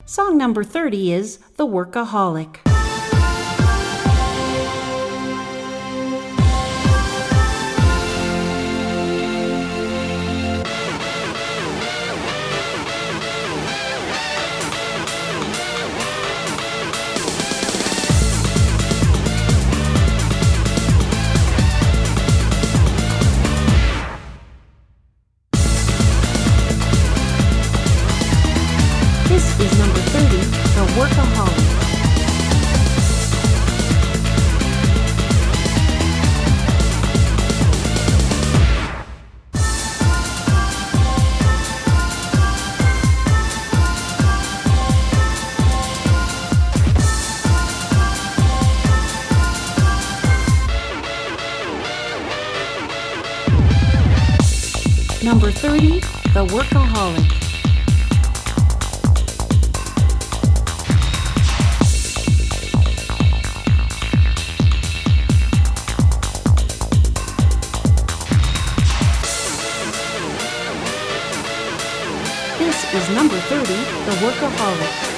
Song number 30 is The Workaholic. This is number 30, The Workaholic. Number 30, The Workaholic. This is number 30, The Workaholic.